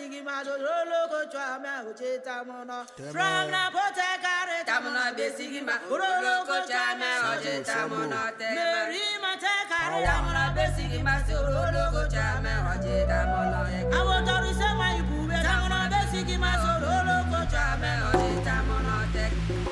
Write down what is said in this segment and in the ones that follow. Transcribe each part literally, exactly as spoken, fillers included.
From la potekare tamuna besigima urolo kochame oje tamonote merima tekare tamuna besigima urolo kochame oje tamonote awotori sema ibube tamuna besigima urolo kochame oje tamonote.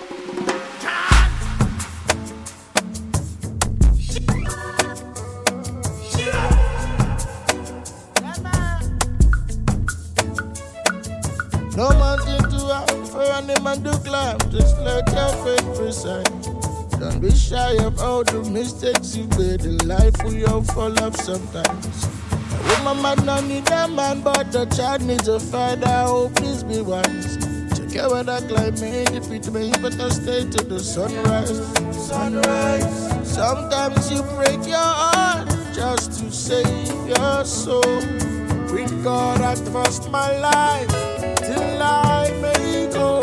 No mountain too high for any man to climb, just let your faith preside. Don't be shy of all the mistakes you made in life, we all fall off sometimes. A woman might not need a man, but the child needs a father, oh please be wise. Take care of that climate, if it may, you better stay till the sunrise. Sunrise. Sometimes you break your heart just to save your soul. With God I trust my life till I may go.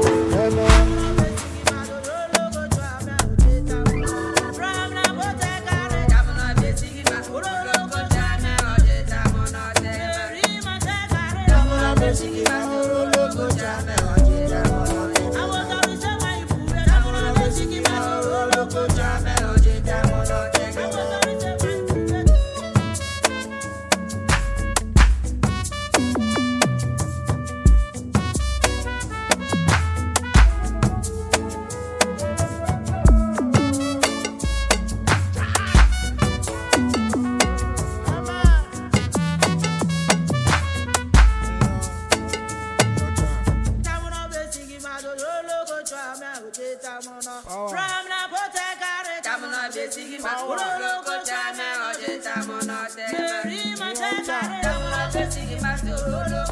From la potekare tamuna besigima urolo kochame oje tamonote merima tekare tamuna besigima urolo